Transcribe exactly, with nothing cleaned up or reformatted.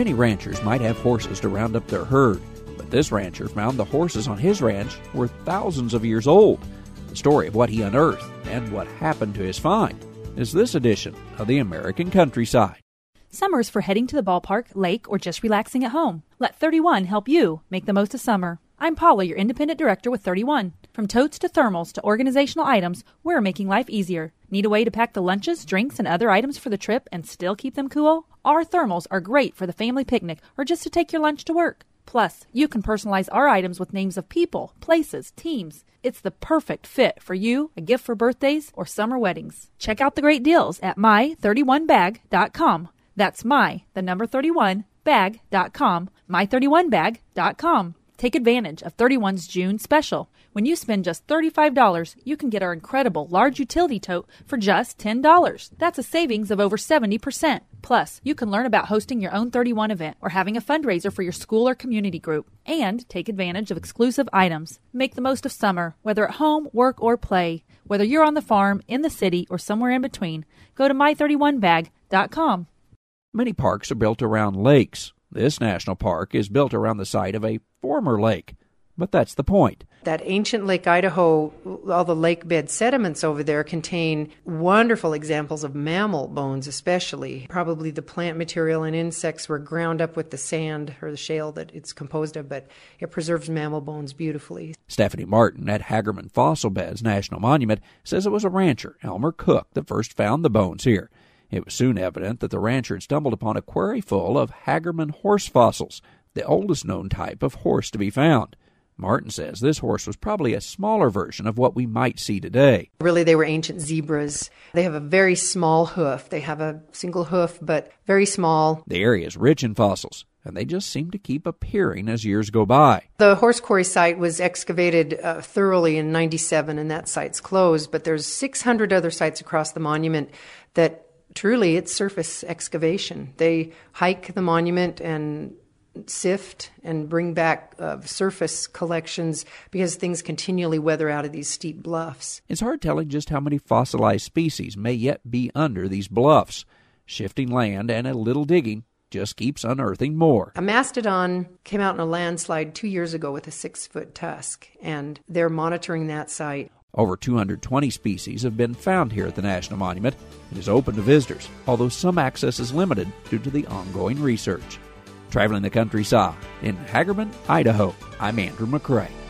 Many ranchers might have horses to round up their herd, but this rancher found the horses on his ranch were thousands of years old. The story of what he unearthed and what happened to his find is this edition of the American Countryside. Summer's for heading to the ballpark, lake, or just relaxing at home. Let thirty-one help you make the most of summer. I'm Paula, your independent director with thirty-one. From totes to thermals to organizational items, we're making life easier. Need a way to pack the lunches, drinks, and other items for the trip and still keep them cool? Our thermals are great for the family picnic or just to take your lunch to work. Plus, you can personalize our items with names of people, places, teams. It's the perfect fit for you, a gift for birthdays, or summer weddings. Check out the great deals at my thirty-one bag dot com. That's my, the number thirty-one, bag dot com, my thirty-one bag dot com. Take advantage of thirty-one's June special. When you spend just thirty-five dollars, you can get our incredible large utility tote for just ten dollars. That's a savings of over seventy percent. Plus, you can learn about hosting your own thirty-one event or having a fundraiser for your school or community group. And take advantage of exclusive items. Make the most of summer, whether at home, work, or play. Whether you're on the farm, in the city, or somewhere in between, go to my thirty-one bag dot com. Many parks are built around lakes. This national park is built around the site of a former lake. But that's the point. That ancient Lake Idaho, all the lake bed sediments over there contain wonderful examples of mammal bones especially. Probably the plant material and insects were ground up with the sand or the shale that it's composed of, but it preserves mammal bones beautifully. Stephanie Martin at Hagerman Fossil Beds National Monument says it was a rancher, Elmer Cook, that first found the bones here. It was soon evident that the rancher had stumbled upon a quarry full of Hagerman horse fossils, the oldest known type of horse to be found. Martin says this horse was probably a smaller version of what we might see today. Really, they were ancient zebras. They have a very small hoof. They have a single hoof, but very small. The area is rich in fossils, and they just seem to keep appearing as years go by. The horse quarry site was excavated uh, thoroughly in ninety-seven, and that site's closed, but there's six hundred other sites across the monument that truly, it's surface excavation. They hike the monument and sift and bring back uh, surface collections because things continually weather out of these steep bluffs. It's hard telling just how many fossilized species may yet be under these bluffs. Shifting land and a little digging just keeps unearthing more. A mastodon came out in a landslide two years ago with a six-foot tusk, and they're monitoring that site. Over two hundred twenty species have been found here at the National Monument. It is open to visitors, although some access is limited due to the ongoing research. Traveling the countryside in Hagerman, Idaho, I'm Andrew McCrae.